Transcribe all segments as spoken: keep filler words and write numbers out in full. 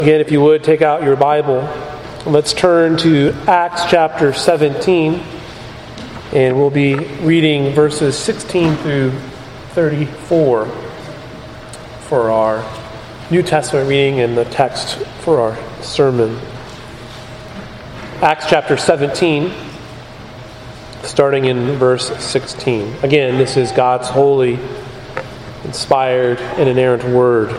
Again, if you would, take out your Bible. Let's turn to Acts chapter seventeen, and we'll be reading verses sixteen through thirty-four for our New Testament reading and the text for our sermon. Acts chapter seventeen, starting in verse sixteen. Again, this is God's holy, inspired, and inerrant word.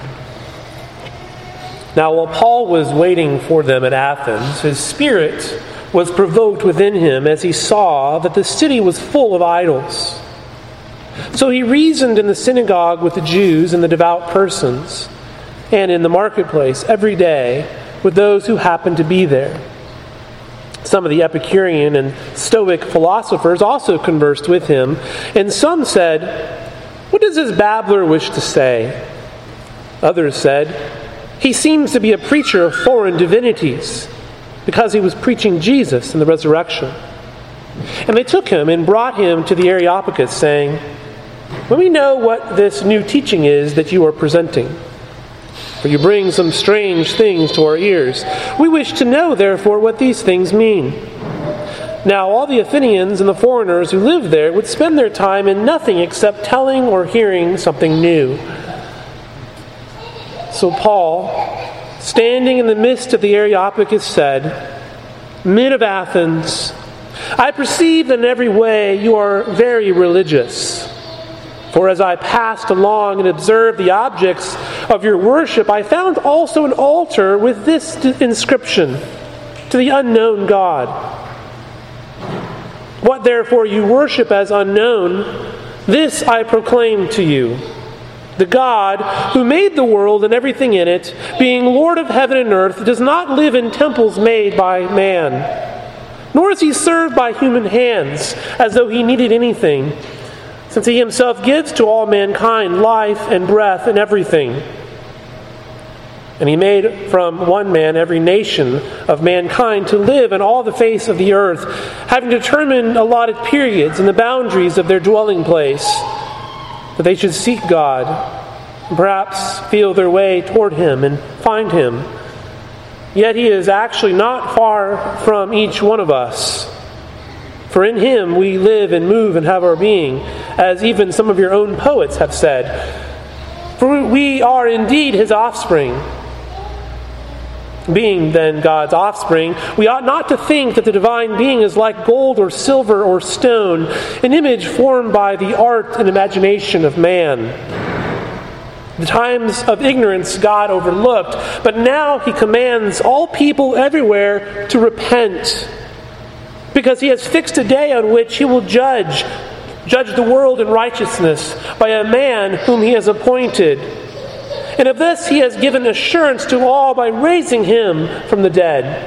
Now, while Paul was waiting for them at Athens, his spirit was provoked within him as he saw that the city was full of idols. So he reasoned in the synagogue with the Jews and the devout persons, and in the marketplace every day with those who happened to be there. Some of the Epicurean and Stoic philosophers also conversed with him, and some said, "What does this babbler wish to say?" Others said, "He seems to be a preacher of foreign divinities, because he was preaching Jesus and the resurrection." And they took him and brought him to the Areopagus, saying, "When we know what this new teaching is that you are presenting, for you bring some strange things to our ears, we wish to know, therefore, what these things mean." Now all the Athenians and the foreigners who lived there would spend their time in nothing except telling or hearing something new. So Paul, standing in the midst of the Areopagus, said, "Men of Athens, I perceive that in every way you are very religious. For as I passed along and observed the objects of your worship, I found also an altar with this inscription, 'To the unknown God.' What therefore you worship as unknown, this I proclaim to you. The God who made the world and everything in it, being Lord of heaven and earth, does not live in temples made by man, nor is he served by human hands as though he needed anything, since he himself gives to all mankind life and breath and everything. And he made from one man every nation of mankind to live in all the face of the earth, having determined allotted periods and the boundaries of their dwelling place, that they should seek God, and perhaps feel their way toward Him and find Him. Yet He is actually not far from each one of us. For in Him we live and move and have our being, as even some of your own poets have said. For we are indeed His offspring. Being then God's offspring, we ought not to think that the divine being is like gold or silver or stone, an image formed by the art and imagination of man. The times of ignorance God overlooked, but now He commands all people everywhere to repent, because He has fixed a day on which He will judge, judge the world in righteousness by a man whom He has appointed. And of this He has given assurance to all by raising Him from the dead.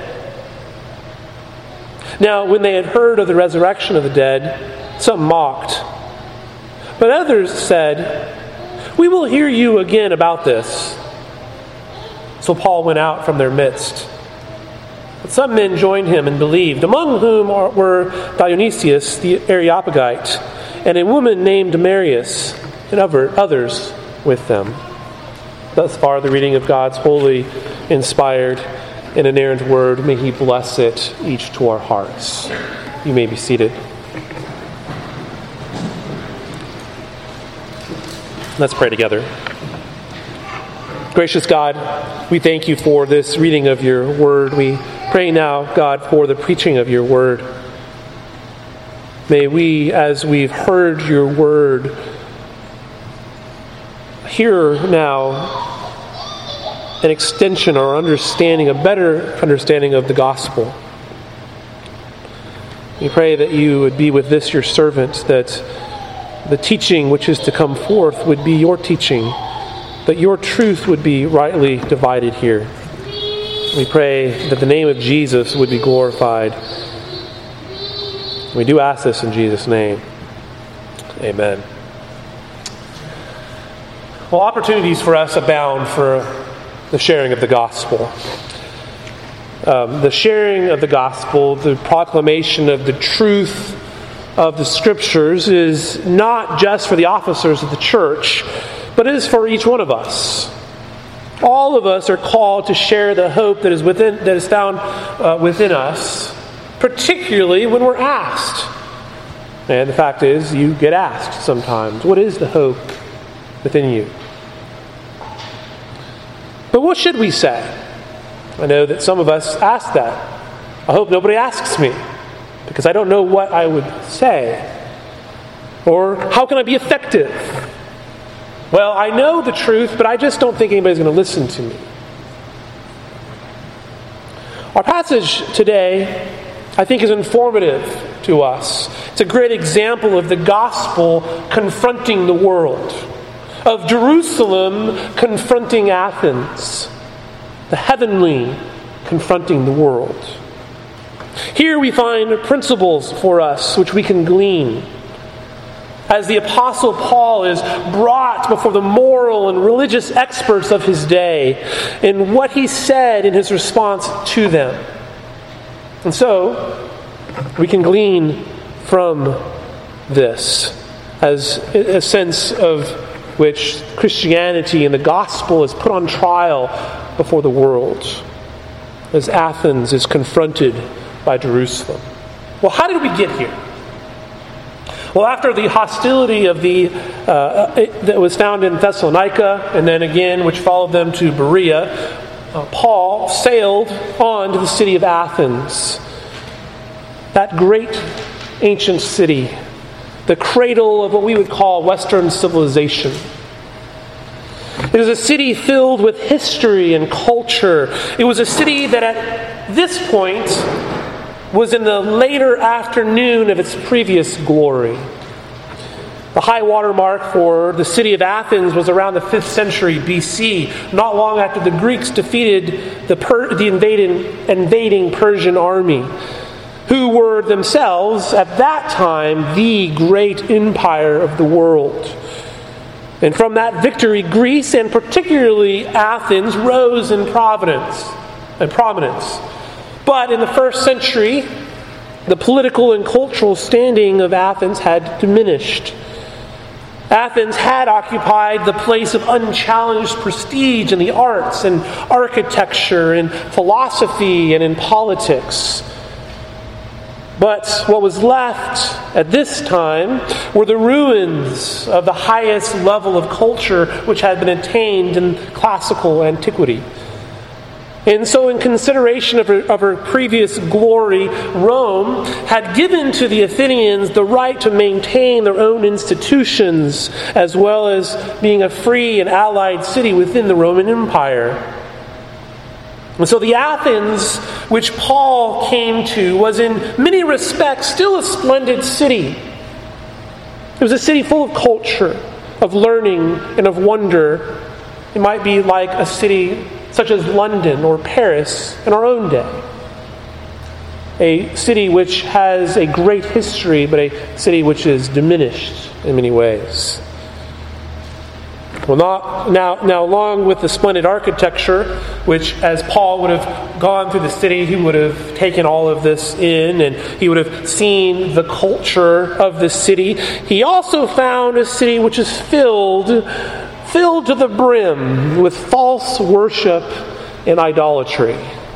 Now, when they had heard of the resurrection of the dead, some mocked. But others said, "We will hear you again about this." So Paul went out from their midst. But some men joined him and believed, among whom were Dionysius the Areopagite, and a woman named Marius, and others with them. Thus far, the reading of God's holy, inspired, and inerrant word. May He bless it each to our hearts. You may be seated. Let's pray together. Gracious God, we thank You for this reading of Your word. We pray now, God, for the preaching of Your word. May we, as we've heard Your word, hear now an extension or understanding, a better understanding of the gospel. We pray that You would be with this Your servant, that the teaching which is to come forth would be Your teaching, that Your truth would be rightly divided here. We pray that the name of Jesus would be glorified. We do ask this in Jesus' name. Amen. Well, opportunities for us abound for the sharing of the gospel. Um, the sharing of the gospel, the proclamation of the truth of the Scriptures is not just for the officers of the church, but it is for each one of us. All of us are called to share the hope that is within that is found uh, within us, particularly when we're asked. And the fact is, you get asked sometimes, what is the hope within you? But what should we say? I know that some of us ask that. I hope nobody asks me, because I don't know what I would say. Or how can I be effective? Well, I know the truth, but I just don't think anybody's going to listen to me. Our passage today, I think, is informative to us. It's a great example of the gospel confronting the world, of Jerusalem confronting Athens, the heavenly confronting the world. Here we find principles for us which we can glean as the Apostle Paul is brought before the moral and religious experts of his day in what he said in his response to them. And so, we can glean from this as a sense of which Christianity and the gospel is put on trial before the world, as Athens is confronted by Jerusalem. Well, how did we get here? Well, after the hostility of the uh, that was found in Thessalonica, and then again, which followed them to Berea, uh, Paul sailed on to the city of Athens, that great ancient city, the cradle of what we would call Western civilization. It was a city filled with history and culture. It was a city that at this point was in the later afternoon of its previous glory. The high water mark for the city of Athens was around the fifth century B C, not long after the Greeks defeated the, per- the invading, invading Persian army, who were themselves, at that time, the great empire of the world. And from that victory, Greece, and particularly Athens, rose in providence and prominence. But in the first century, the political and cultural standing of Athens had diminished. Athens had occupied the place of unchallenged prestige in the arts and architecture and philosophy and in politics. But what was left at this time were the ruins of the highest level of culture which had been attained in classical antiquity. And so in consideration of her, of her previous glory, Rome had given to the Athenians the right to maintain their own institutions, as well as being a free and allied city within the Roman Empire. And so the Athens which Paul came to was in many respects still a splendid city. It was a city full of culture, of learning, and of wonder. It might be like a city such as London or Paris in our own day. A city which has a great history, but a city which is diminished in many ways. Well, not, now, now, along with the splendid architecture, which as Paul would have gone through the city, he would have taken all of this in, and he would have seen the culture of the city. He also found a city which is filled filled to the brim with false worship and idolatry.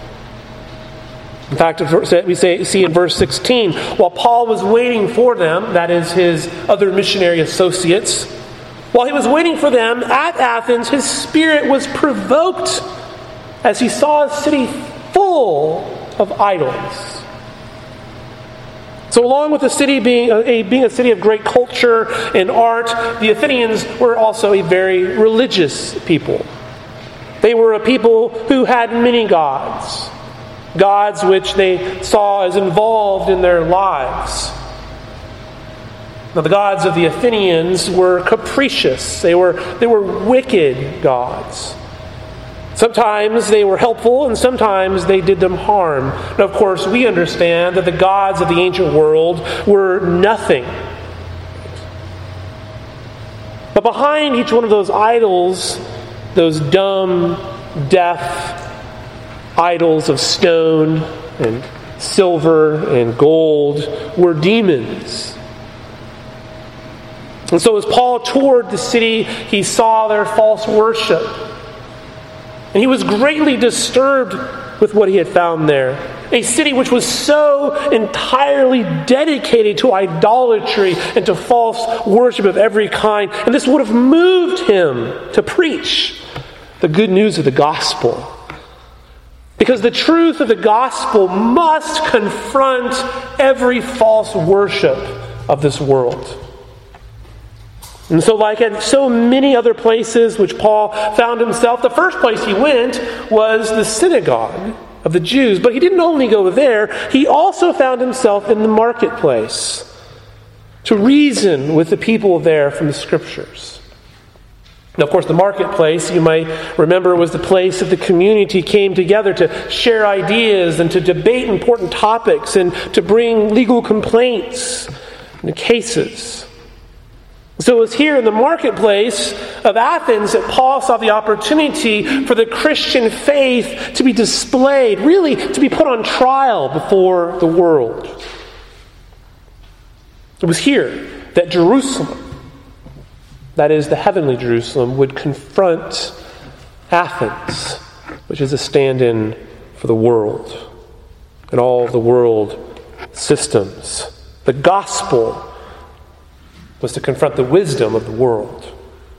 In fact, we say, see in verse sixteen, while Paul was waiting for them, that is his other missionary associates, while he was waiting for them at Athens, his spirit was provoked as he saw a city full of idols. So along with the city being a, being a city of great culture and art, the Athenians were also a very religious people. They were a people who had many gods, gods which they saw as involved in their lives. Now, the gods of the Athenians were capricious. They were, they were wicked gods. Sometimes they were helpful, and sometimes they did them harm. Now, of course, we understand that the gods of the ancient world were nothing. But behind each one of those idols, those dumb, deaf idols of stone and silver and gold, were demons. And so as Paul toured the city, he saw their false worship. And he was greatly disturbed with what he had found there. A city which was so entirely dedicated to idolatry and to false worship of every kind. And this would have moved him to preach the good news of the gospel. Because the truth of the gospel must confront every false worship of this world. And so like in so many other places which Paul found himself, the first place he went was the synagogue of the Jews. But he didn't only go there, he also found himself in the marketplace to reason with the people there from the Scriptures. Now, of course, the marketplace, you might remember, was the place that the community came together to share ideas and to debate important topics and to bring legal complaints and cases. So it was here in the marketplace of Athens that Paul saw the opportunity for the Christian faith to be displayed, really to be put on trial before the world. It was here that Jerusalem, that is the heavenly Jerusalem, would confront Athens, which is a stand-in for the world and all the world systems. The gospel was to confront the wisdom of the world.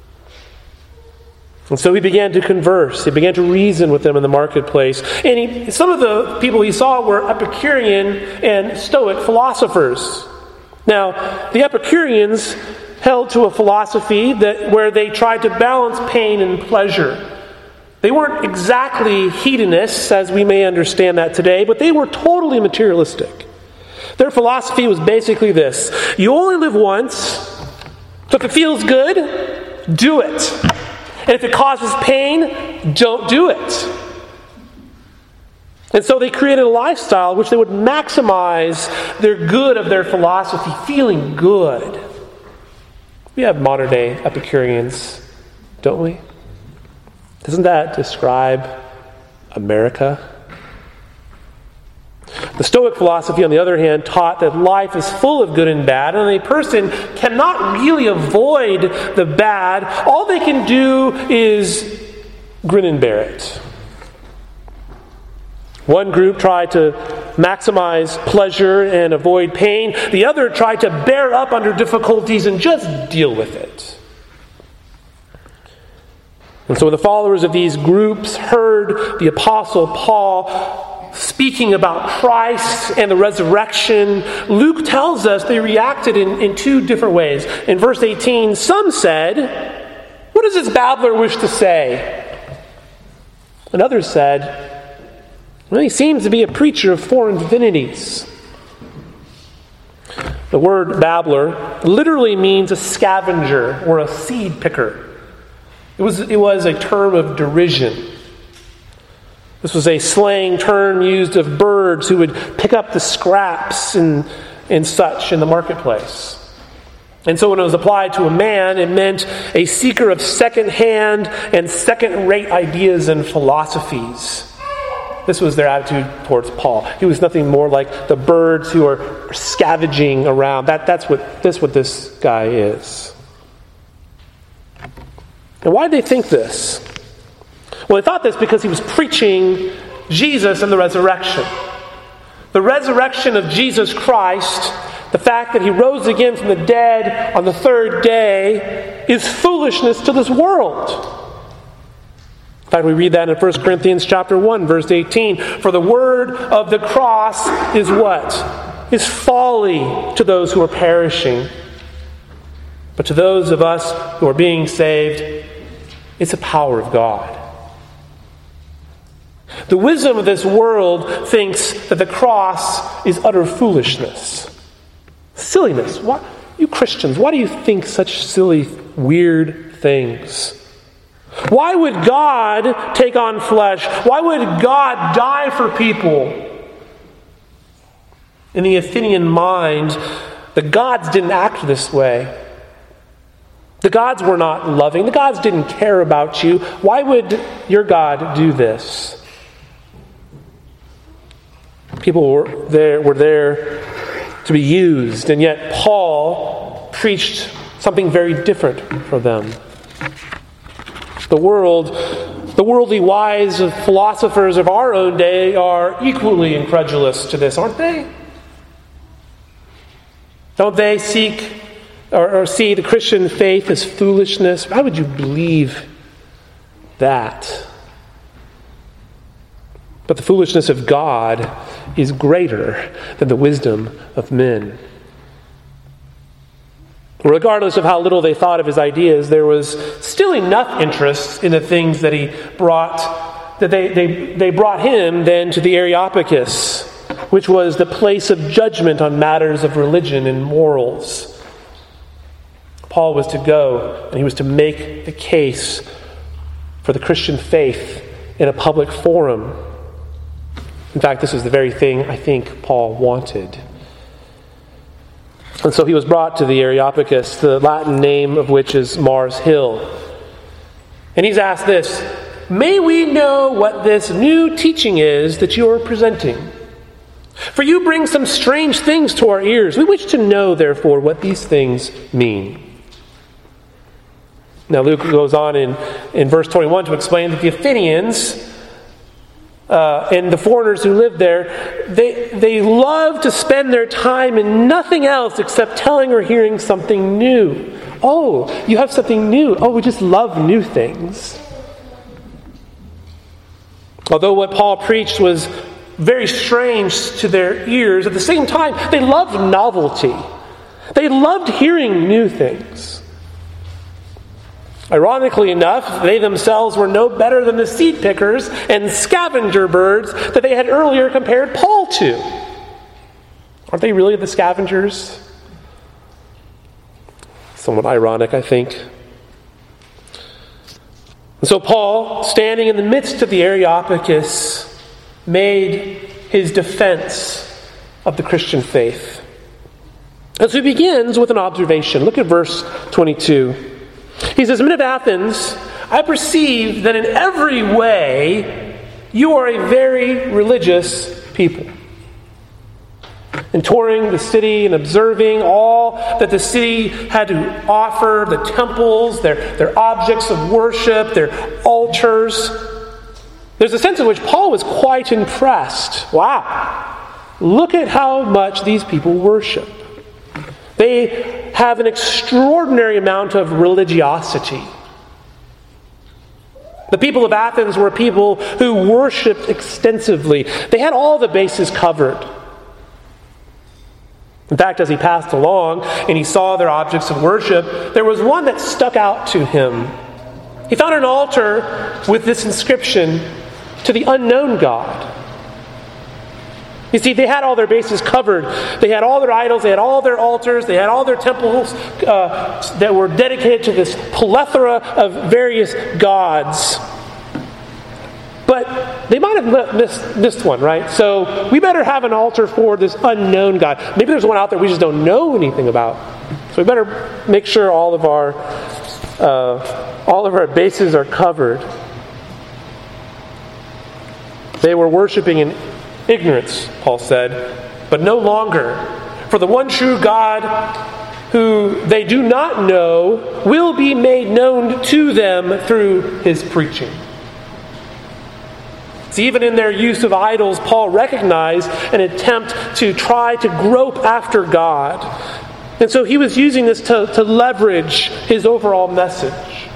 And so he began to converse. He began to reason with them in the marketplace. And he, some of the people he saw were Epicurean and Stoic philosophers. Now, the Epicureans held to a philosophy that where they tried to balance pain and pleasure. They weren't exactly hedonists, as we may understand that today, but they were totally materialistic. Their philosophy was basically this: you only live once, so if it feels good, do it. And if it causes pain, don't do it. And so they created a lifestyle which they would maximize their good of their philosophy, feeling good. We have modern day Epicureans, don't we? Doesn't that describe America? The Stoic philosophy, on the other hand, taught that life is full of good and bad, and a person cannot really avoid the bad. All they can do is grin and bear it. One group tried to maximize pleasure and avoid pain. The other tried to bear up under difficulties and just deal with it. And so when the followers of these groups heard the Apostle Paul speaking about Christ and the resurrection, Luke tells us they reacted in, in two different ways. In verse eighteen, some said, "What does this babbler wish to say?" And others said, "Well, he seems to be a preacher of foreign divinities." The word babbler literally means a scavenger or a seed picker. It was, it was a term of derision. This was a slang term used of birds who would pick up the scraps and, and such in the marketplace. And so when it was applied to a man, it meant a seeker of second-hand and second-rate ideas and philosophies. This was their attitude towards Paul. He was nothing more like the birds who are scavenging around. That, that's what that's what this guy is. And why did they think this? Well, they thought this because he was preaching Jesus and the resurrection. The resurrection of Jesus Christ, the fact that he rose again from the dead on the third day, is foolishness to this world. In fact, we read that in First Corinthians chapter one, verse eighteen. For the word of the cross is what? Is folly to those who are perishing. But to those of us who are being saved, it's the power of God. The wisdom of this world thinks that the cross is utter foolishness. Silliness. Why, you Christians, why do you think such silly, weird things? Why would God take on flesh? Why would God die for people? In the Athenian mind, the gods didn't act this way. The gods were not loving. The gods didn't care about you. Why would your God do this? People were there, were there to be used, and yet Paul preached something very different for them. The world The worldly wise of philosophers of our own day are equally incredulous to this, aren't they? Don't they seek or, or see the Christian faith as foolishness? Why would you believe that? But the foolishness of God is greater than the wisdom of men. Regardless of how little they thought of his ideas, there was still enough interest in the things that he brought, that they, they, they brought him then to the Areopagus, which was the place of judgment on matters of religion and morals. Paul was to go, and he was to make the case for the Christian faith in a public forum. In fact, this is the very thing I think Paul wanted. And so he was brought to the Areopagus, the Latin name of which is Mars Hill. And he's asked this, "May we know what this new teaching is that you are presenting? For you bring some strange things to our ears. We wish to know, therefore, what these things mean." Now Luke goes on in, in verse twenty-one to explain that the Athenians Uh, and the foreigners who lived there, they they love to spend their time in nothing else except telling or hearing something new. Oh, you have something new. Oh, we just love new things. Although what Paul preached was very strange to their ears, at the same time, they loved novelty. They loved hearing new things. Ironically enough, they themselves were no better than the seed pickers and scavenger birds that they had earlier compared Paul to. Aren't they really the scavengers? Somewhat ironic, I think. And so Paul, standing in the midst of the Areopagus, made his defense of the Christian faith. And so he begins with an observation. Look at verse twenty-two. He says, "Men of Athens, I perceive that in every way you are a very religious people. In touring the city and observing all that the city had to offer, the temples, their, their objects of worship, their altars, there's a sense in which Paul was quite impressed. Wow, look at how much these people worship. They have an extraordinary amount of religiosity. The people of Athens were people who worshipped extensively. They had all the bases covered. In fact, as he passed along and he saw their objects of worship, there was one that stuck out to him. He found an altar with this inscription, "To the unknown God." You see, they had all their bases covered. They had all their idols, they had all their altars, they had all their temples uh, that were dedicated to this plethora of various gods. But they might have missed, missed one, right? So we better have an altar for this unknown God. Maybe there's one out there we just don't know anything about. So we better make sure all of our uh, all of our bases are covered. They were worshiping in ignorance, Paul said, but no longer. For the one true God, who they do not know, will be made known to them through his preaching. So even in their use of idols, Paul recognized an attempt to try to grope after God. And so he was using this to, to leverage his overall message.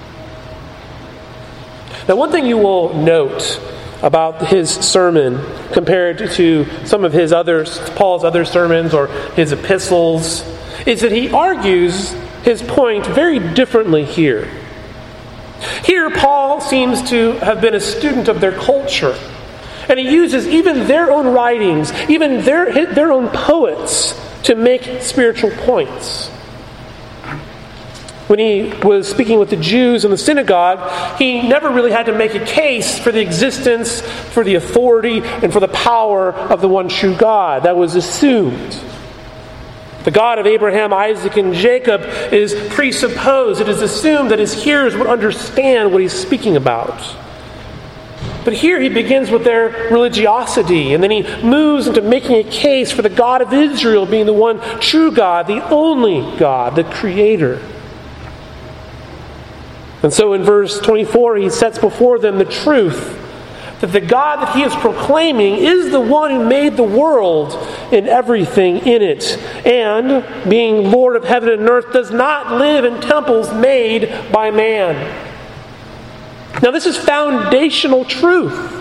Now, one thing you will note about his sermon compared to some of his other, Paul's other sermons or his epistles, is that he argues his point very differently here. Here, Paul seems to have been a student of their culture, and he uses even their own writings, even their, their own poets, to make spiritual points. When he was speaking with the Jews in the synagogue, he never really had to make a case for the existence, for the authority, and for the power of the one true God. That was assumed. The God of Abraham, Isaac, and Jacob is presupposed. It is assumed that his hearers would understand what he's speaking about. But here he begins with their religiosity, and then he moves into making a case for the God of Israel being the one true God, the only God, the Creator. And so in verse twenty-four, he sets before them the truth that the God that he is proclaiming is the one who made the world and everything in it, and, being Lord of heaven and earth, does not live in temples made by man. Now this is foundational truth.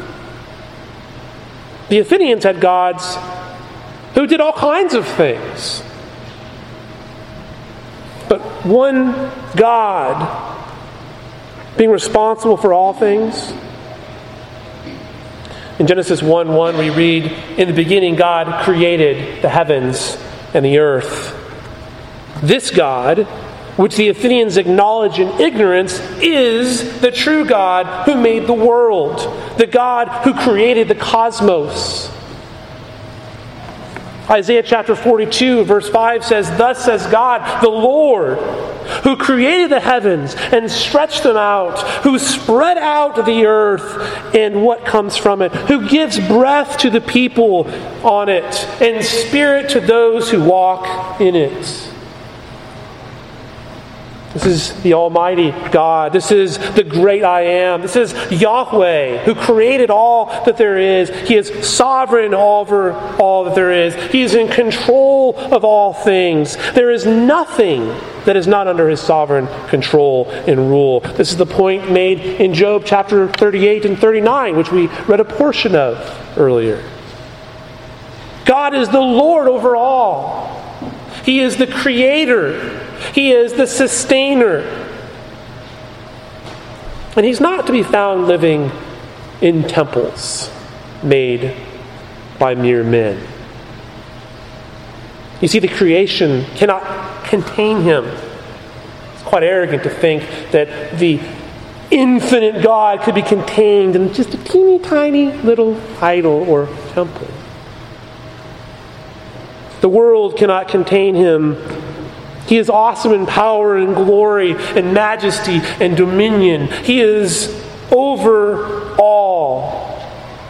The Athenians had gods who did all kinds of things. But one God being responsible for all things. In Genesis one one we read, "In the beginning God created the heavens and the earth." This God, which the Athenians acknowledge in ignorance, is the true God who made the world, the God who created the cosmos. Isaiah chapter forty-two, verse five says, "Thus says God, the Lord, who created the heavens and stretched them out, who spread out the earth and what comes from it, who gives breath to the people on it, and spirit to those who walk in it." This is the Almighty God. This is the great I Am. This is Yahweh, who created all that there is. He is sovereign over all that there is. He is in control of all things. There is nothing that is not under his sovereign control and rule. This is the point made in Job chapter thirty-eight and thirty-nine, which we read a portion of earlier. God is the Lord over all. He is the creator. He is the sustainer. And he's not to be found living in temples made by mere men. You see, the creation cannot contain him. It's quite arrogant to think that the infinite God could be contained in just a teeny tiny little idol or temple. The world cannot contain him. He is awesome in power and glory and majesty and dominion. He is over all.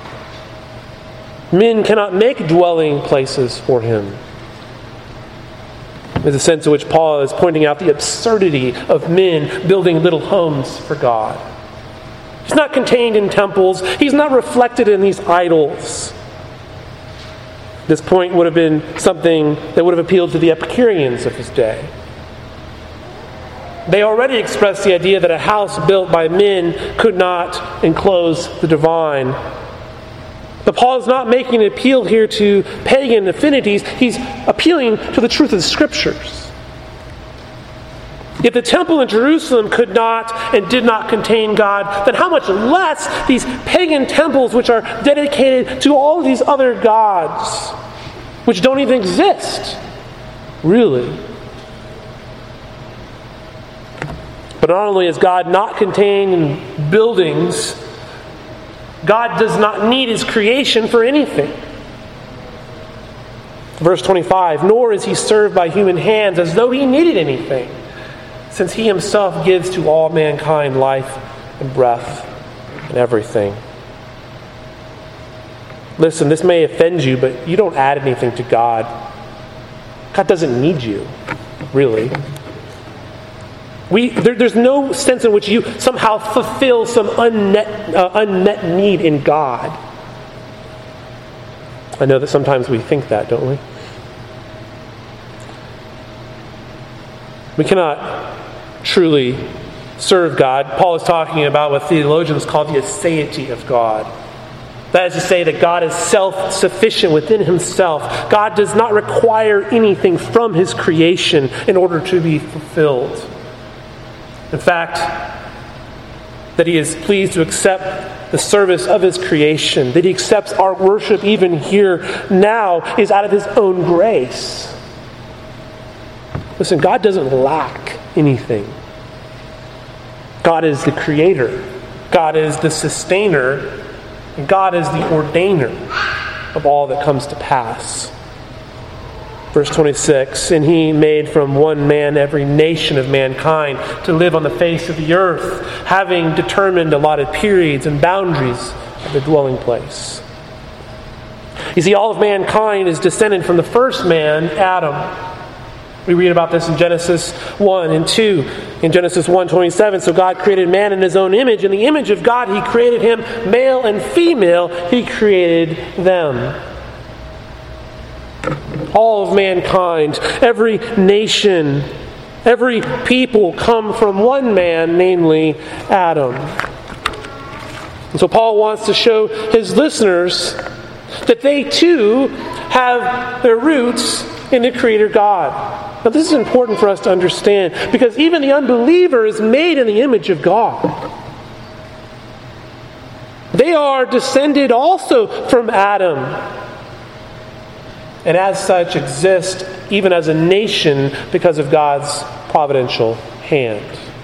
Men cannot make dwelling places for him. There's a sense in which Paul is pointing out the absurdity of men building little homes for God. He's not contained in temples. He's not reflected in these idols. This point would have been something that would have appealed to the Epicureans of his day. They already expressed the idea that a house built by men could not enclose the divine. But Paul is not making an appeal here to pagan affinities. He's appealing to the truth of the Scriptures. If the temple in Jerusalem could not and did not contain God, then how much less these pagan temples which are dedicated to all of these other gods, which don't even exist, really. But not only is God not contained in buildings, God does not need his creation for anything. Verse twenty-five, "Nor is he served by human hands as though he needed anything, since he himself gives to all mankind life and breath and everything." Listen, this may offend you, but you don't add anything to God. God doesn't need you, really. We there, there's no sense in which you somehow fulfill some unmet, uh, unmet need in God. I know that sometimes we think that, don't we? We cannot truly serve God. Paul is talking about what theologians call the aseity of God. That is to say that God is self-sufficient within himself. God does not require anything from his creation in order to be fulfilled. In fact, that he is pleased to accept the service of his creation, that he accepts our worship even here now, is out of his own grace. Listen, God doesn't lack anything. God is the creator. God is the sustainer. And God is the ordainer of all that comes to pass. Verse twenty-six, "And he made from one man every nation of mankind to live on the face of the earth, having determined allotted periods and boundaries of their dwelling place." You see, all of mankind is descended from the first man, Adam. We read about this in Genesis one and two. In Genesis one twenty-seven, so God created man in his own image. In the image of God, he created him, male and female, he created them. All of mankind, every nation, every people come from one man, namely Adam. And so Paul wants to show his listeners that they too have their roots in the Creator God. Now this is important for us to understand, because even the unbeliever is made in the image of God. They are descended also from Adam, and as such exist even as a nation because of God's providential hand.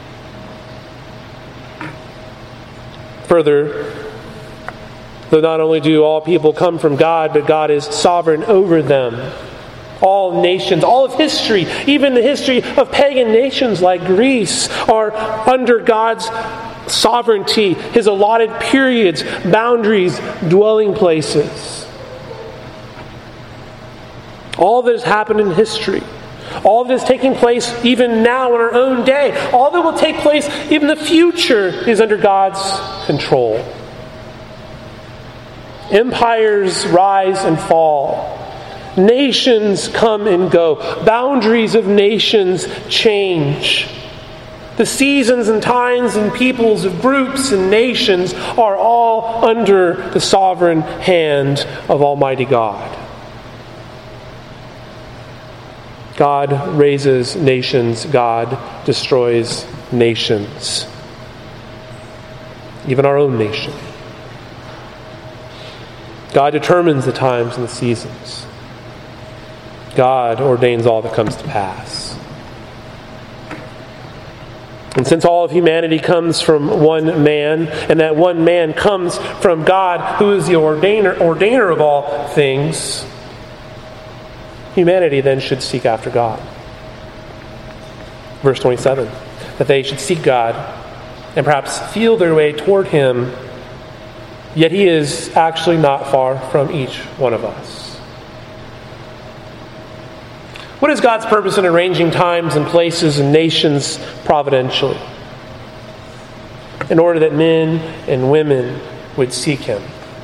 Further, though not only do all people come from God, but God is sovereign over them. All nations, all of history, even the history of pagan nations like Greece, are under God's sovereignty, His allotted periods, boundaries, dwelling places. All that has happened in history, all that is taking place even now in our own day, all that will take place even in the future is under God's control. Empires rise and fall. Nations come and go. Boundaries of nations change. The seasons and times and peoples of groups and nations are all under the sovereign hand of Almighty God. God raises nations. God destroys nations. Even our own nation. God determines the times and the seasons. God ordains all that comes to pass. And since all of humanity comes from one man, and that one man comes from God, who is the ordainer, ordainer of all things, humanity then should seek after God. Verse twenty-seven, that they should seek God and perhaps feel their way toward Him, yet He is actually not far from each one of us. What is God's purpose in arranging times and places and nations providentially? In order that men and women would seek Him.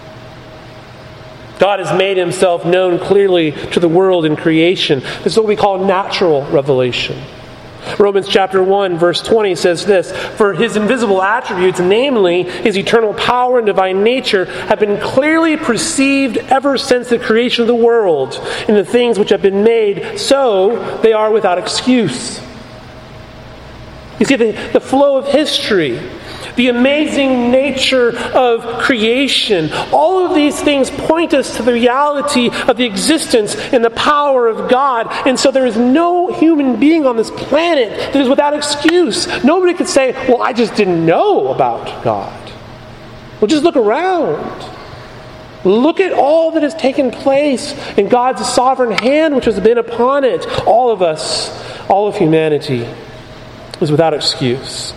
God has made Himself known clearly to the world in creation. This is what we call natural revelation. Romans chapter one verse twenty says this, "For His invisible attributes, namely His eternal power and divine nature, have been clearly perceived ever since the creation of the world in the things which have been made, so they are without excuse." You see, the, the flow of history, the amazing nature of creation, all of these things point us to the reality of the existence and the power of God. And so there is no human being on this planet that is without excuse. Nobody could say, well, I just didn't know about God. Well, just look around. Look at all that has taken place in God's sovereign hand which has been upon it. All of us, all of humanity is without excuse.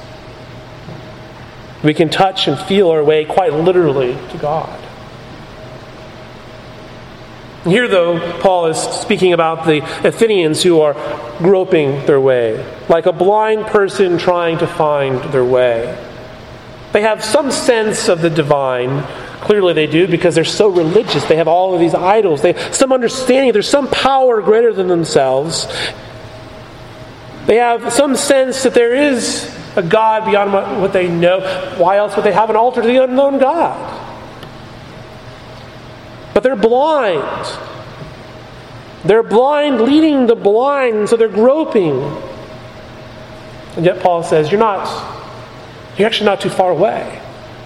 We can touch and feel our way quite literally to God. Here, though, Paul is speaking about the Athenians who are groping their way, like a blind person trying to find their way. They have some sense of the divine. Clearly they do, because they're so religious. They have all of these idols. They have some understanding. There's some power greater than themselves. They have some sense that there is a God beyond what they know. Why else would they have an altar to the unknown God? But they're blind. They're blind leading the blind, so they're groping. And yet Paul says, you're not, you're actually not too far away.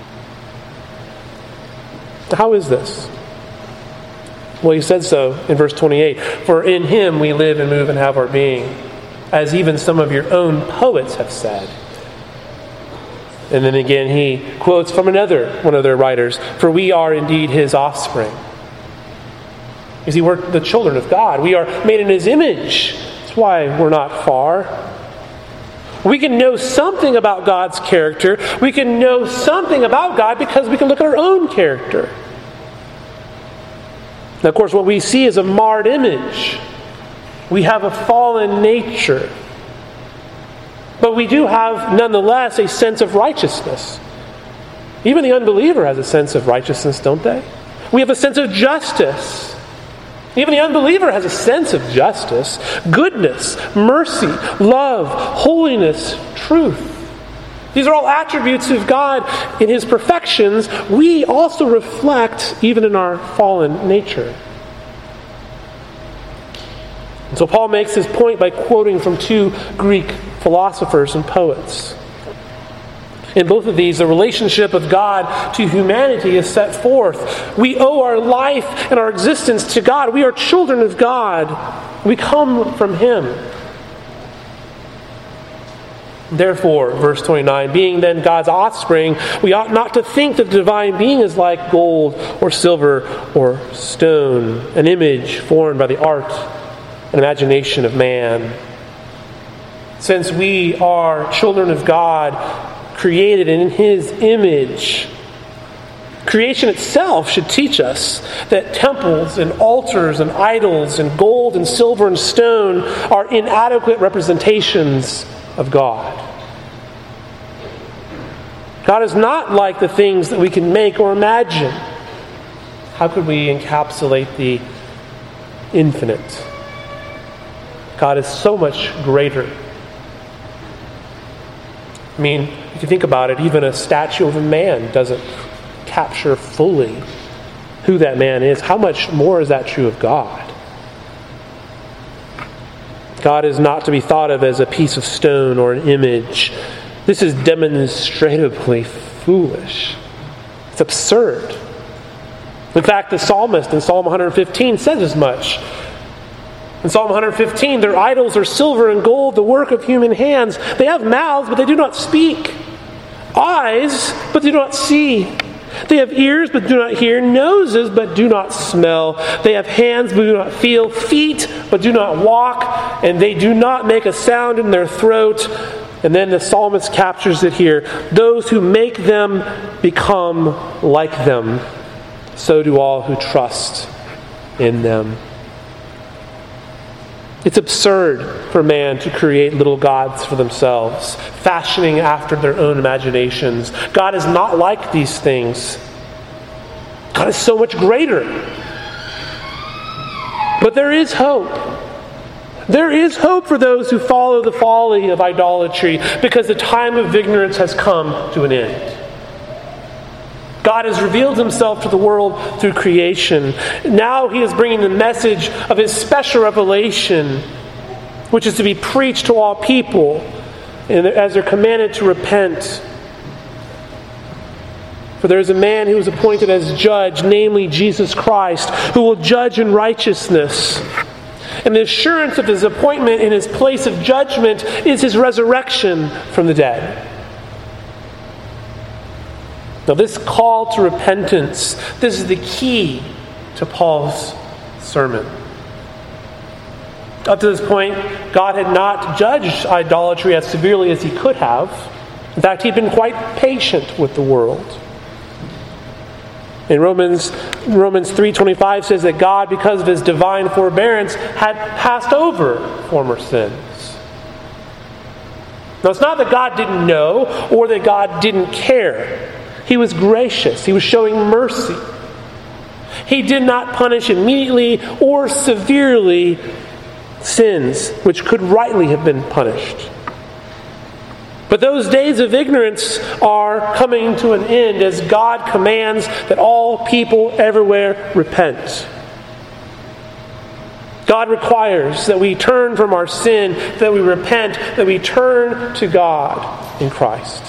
How is this? Well, he said so in verse twenty-eight. For in Him we live and move and have our being, as even some of your own poets have said. And then again he quotes from another one of their writers, for we are indeed His offspring. You see, we're the children of God. We are made in His image. That's why we're not far. We can know something about God's character. We can know something about God because we can look at our own character. Now, of course, what we see is a marred image. We have a fallen nature. But we do have, nonetheless, a sense of righteousness. Even the unbeliever has a sense of righteousness, don't they? We have a sense of justice. Even the unbeliever has a sense of justice, goodness, mercy, love, holiness, truth. These are all attributes of God in His perfections. We also reflect even in our fallen nature. And so Paul makes his point by quoting from two Greek philosophers and poets. In both of these, the relationship of God to humanity is set forth. We owe our life and our existence to God. We are children of God. We come from Him. Therefore, verse twenty-nine, being then God's offspring, we ought not to think that the divine being is like gold or silver or stone, an image formed by the art and imagination of man. Since we are children of God, created in His image, creation itself should teach us that temples and altars and idols and gold and silver and stone are inadequate representations of God. God is not like the things that we can make or imagine. How could we encapsulate the infinite? God is so much greater. I mean, if you think about it, even a statue of a man doesn't capture fully who that man is. How much more is that true of God? God is not to be thought of as a piece of stone or an image. This is demonstratively foolish. It's absurd. In fact, the psalmist in Psalm one fifteen says as much. In Psalm one fifteen, their idols are silver and gold, the work of human hands. They have mouths, but they do not speak. Eyes, but do not see. They have ears, but do not hear. Noses, but do not smell. They have hands, but do not feel. Feet, but do not walk. And they do not make a sound in their throat. And then the psalmist captures it here. Those who make them become like them. So do all who trust in them. It's absurd for man to create little gods for themselves, fashioning after their own imaginations. God is not like these things. God is so much greater. But there is hope. There is hope for those who follow the folly of idolatry, because the time of ignorance has come to an end. God has revealed Himself to the world through creation. Now He is bringing the message of His special revelation, which is to be preached to all people as they're commanded to repent. For there is a man who is appointed as judge, namely Jesus Christ, who will judge in righteousness. And the assurance of His appointment in His place of judgment is His resurrection from the dead. Now, this call to repentance, this is the key to Paul's sermon. Up to this point, God had not judged idolatry as severely as He could have. In fact, He'd been quite patient with the world. In Romans, Romans three twenty-five says that God, because of His divine forbearance, had passed over former sins. Now, it's not that God didn't know or that God didn't care. He was gracious. He was showing mercy. He did not punish immediately or severely sins which could rightly have been punished. But those days of ignorance are coming to an end as God commands that all people everywhere repent. God requires that we turn from our sin, that we repent, that we turn to God in Christ.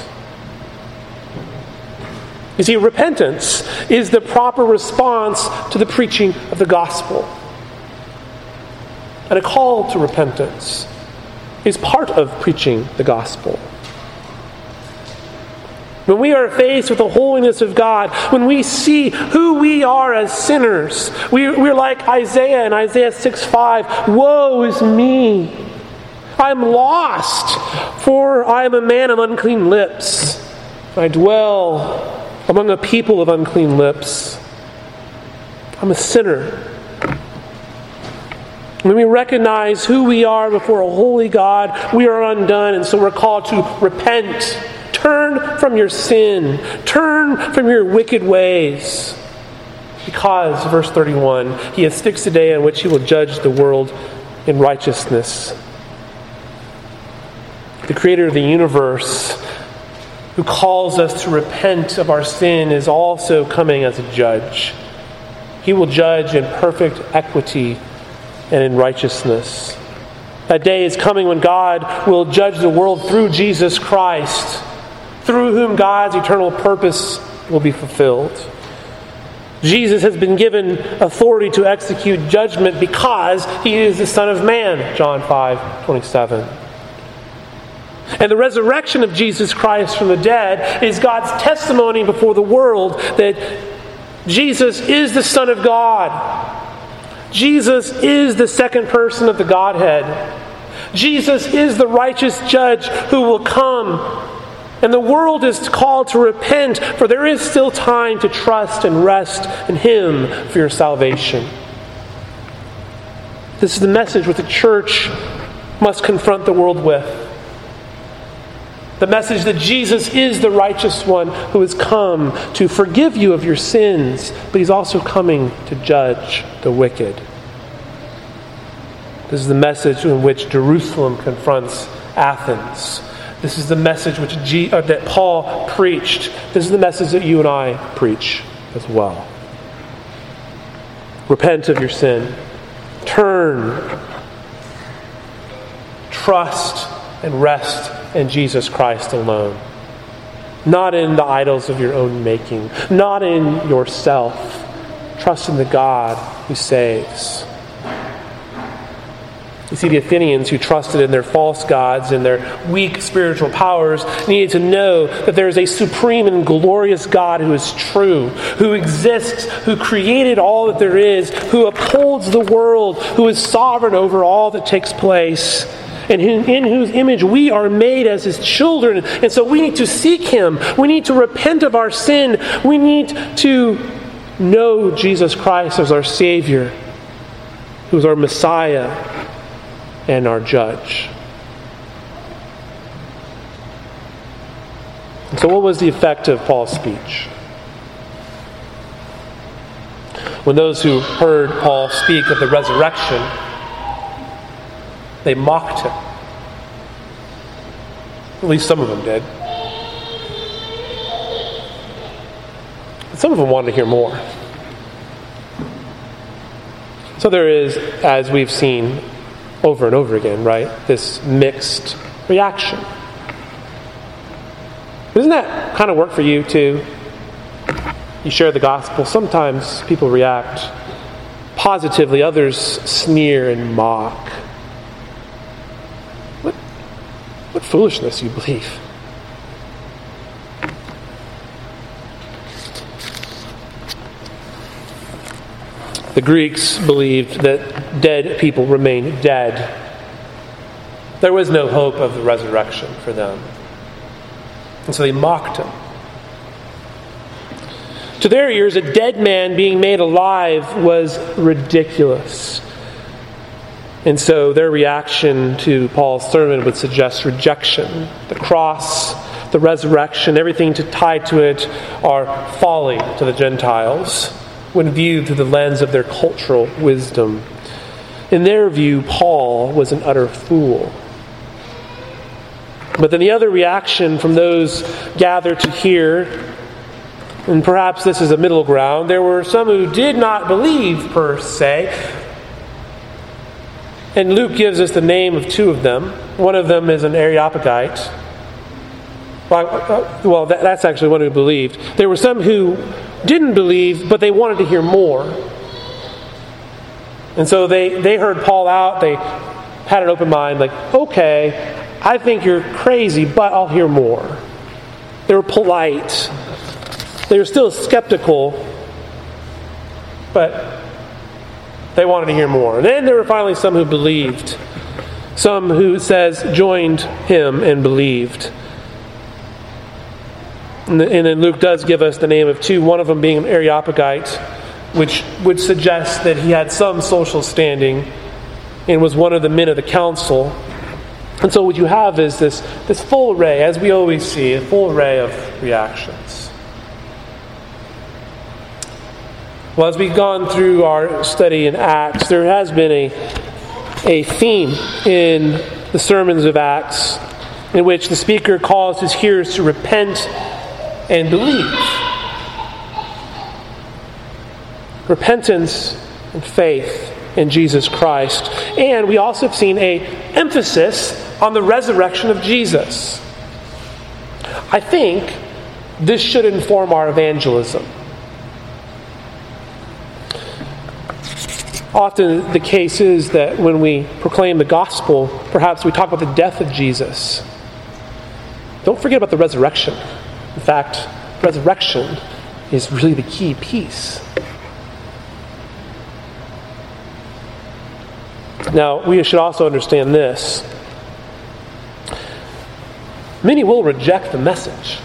You see, repentance is the proper response to the preaching of the gospel. And a call to repentance is part of preaching the gospel. When we are faced with the holiness of God, when we see who we are as sinners, we, we're like Isaiah in Isaiah six five, woe is me! I'm lost, for I am a man of unclean lips. I dwell among a people of unclean lips. I'm a sinner. When we recognize who we are before a holy God, we are undone, and so we're called to repent. Turn from your sin. Turn from your wicked ways. Because, verse thirty-one, He has fixed a day on which He will judge the world in righteousness. The Creator of the universe, who calls us to repent of our sin, is also coming as a judge. He will judge in perfect equity and in righteousness. That day is coming when God will judge the world through Jesus Christ, through whom God's eternal purpose will be fulfilled. Jesus has been given authority to execute judgment because He is the Son of Man, John five twenty-seven. And the resurrection of Jesus Christ from the dead is God's testimony before the world that Jesus is the Son of God. Jesus is the second person of the Godhead. Jesus is the righteous judge who will come. And the world is called to repent, for there is still time to trust and rest in Him for your salvation. This is the message which the church must confront the world with. The message that Jesus is the righteous one who has come to forgive you of your sins, but He's also coming to judge the wicked. This is the message in which Jerusalem confronts Athens. This is the message which G, uh, that Paul preached. This is the message that you and I preach as well. Repent of your sin. Turn. Trust and rest in Jesus Christ alone. Not in the idols of your own making. Not in yourself. Trust in the God who saves. You see, the Athenians who trusted in their false gods and their weak spiritual powers needed to know that there is a supreme and glorious God who is true, who exists, who created all that there is, who upholds the world, who is sovereign over all that takes place, and in whose image we are made as His children. And so we need to seek Him. We need to repent of our sin. We need to know Jesus Christ as our Savior, who is our Messiah and our judge. And so what was the effect of Paul's speech? When those who heard Paul speak of the resurrection, they mocked him. At least some of them did. Some of them wanted to hear more. So there is, as we've seen over and over again, right, this mixed reaction. Doesn't that kind of work for you too? You share the gospel. Sometimes people react positively. Others sneer and mock. What, what foolishness you believe. The Greeks believed that dead people remained dead. There was no hope of the resurrection for them. And so they mocked him. To their ears, a dead man being made alive was ridiculous. And so their reaction to Paul's sermon would suggest rejection. The cross, the resurrection, everything tied to it are folly to the Gentiles when viewed through the lens of their cultural wisdom. In their view, Paul was an utter fool. But then the other reaction from those gathered to hear, and perhaps this is a middle ground, there were some who did not believe per se. And Luke gives us the name of two of them. One of them is an Areopagite. Well, well that, that's actually one who believed. There were some who didn't believe, but they wanted to hear more. And so they, they heard Paul out. They had an open mind, like, okay, I think you're crazy, but I'll hear more. They were polite. They were still skeptical, but they wanted to hear more. And then there were finally some who believed. Some who, says, joined him and believed. And then Luke does give us the name of two, one of them being an Areopagite, which would suggest that he had some social standing. and was one of the men of the council. And so what you have is this, this full array, as we always see, a full array of reactions. Well, as we've gone through our study in Acts, there has been a, a theme in the sermons of Acts in which the speaker calls his hearers to repent and believe. Repentance and faith in Jesus Christ. And we also have seen an emphasis on the resurrection of Jesus. I think this should inform our evangelism. Often the case is that when we proclaim the gospel, perhaps we talk about the death of Jesus. Don't forget about the resurrection. In fact, resurrection is really the key piece. Now, we should also understand this. Many will reject the message.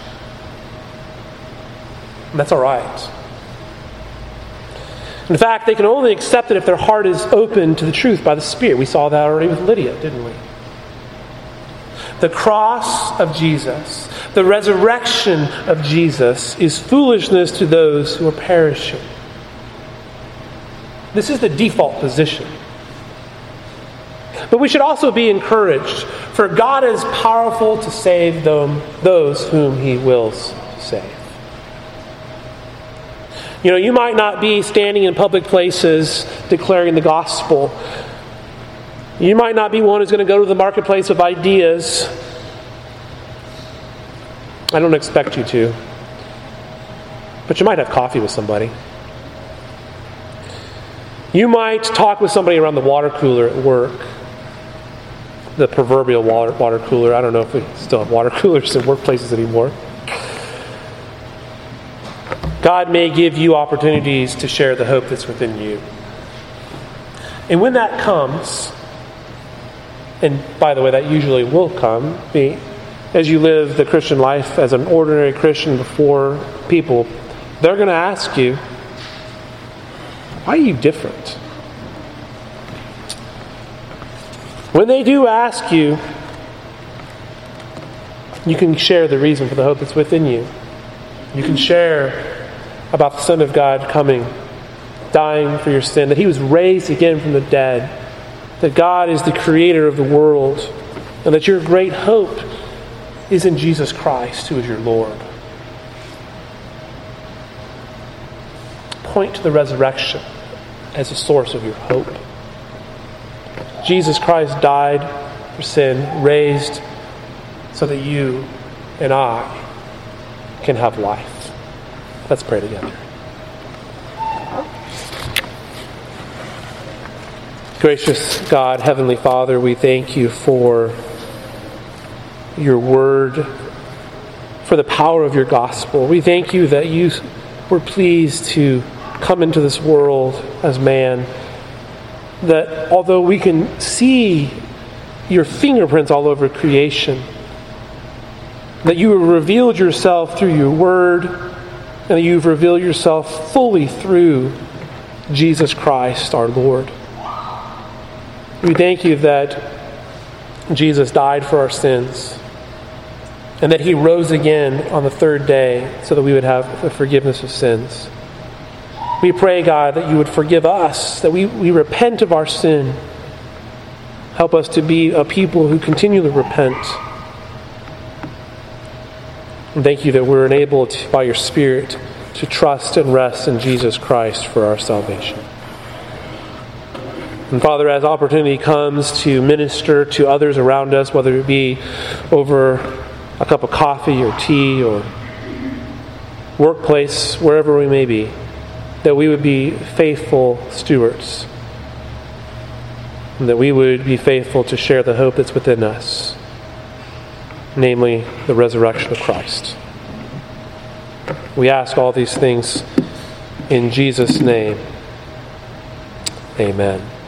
And that's all right. In fact, they can only accept it if their heart is open to the truth by the Spirit. We saw that already with Lydia, didn't we? The cross of Jesus, the resurrection of Jesus, is foolishness to those who are perishing. This is the default position. But we should also be encouraged, for God is powerful to save them, those whom He wills to save. You know, you might not be standing in public places declaring the gospel. You might not be one who's going to go to the marketplace of ideas. I don't expect you to. But you might have coffee with somebody. You might talk with somebody around the water cooler at work. The proverbial water, water cooler. I don't know if we still have water coolers in workplaces anymore. God may give you opportunities to share the hope that's within you. And when that comes, and by the way, that usually will come, be, as you live the Christian life as an ordinary Christian before people, they're going to ask you, why are you different? When they do ask you, you can share the reason for the hope that's within you. You can share about the Son of God coming, dying for your sin, that He was raised again from the dead, that God is the creator of the world, and that your great hope is in Jesus Christ, who is your Lord. Point to the resurrection as a source of your hope. Jesus Christ died for sin, raised so that you and I can have life. Let's pray together. Gracious God, Heavenly Father, we thank you for your word, for the power of your gospel. We thank you that you were pleased to come into this world as man, that although we can see your fingerprints all over creation, that you have revealed yourself through your word, and that you've revealed yourself fully through Jesus Christ, our Lord. We thank you that Jesus died for our sins, and that He rose again on the third day so that we would have the forgiveness of sins. We pray, God, that you would forgive us, that we, we repent of our sin. Help us to be a people who continually repent. And thank you that we're enabled by your Spirit to trust and rest in Jesus Christ for our salvation. And Father, as opportunity comes to minister to others around us, whether it be over a cup of coffee or tea or workplace, wherever we may be, that we would be faithful stewards, and that we would be faithful to share the hope that's within us, namely the resurrection of Christ. We ask all these things in Jesus' name. Amen.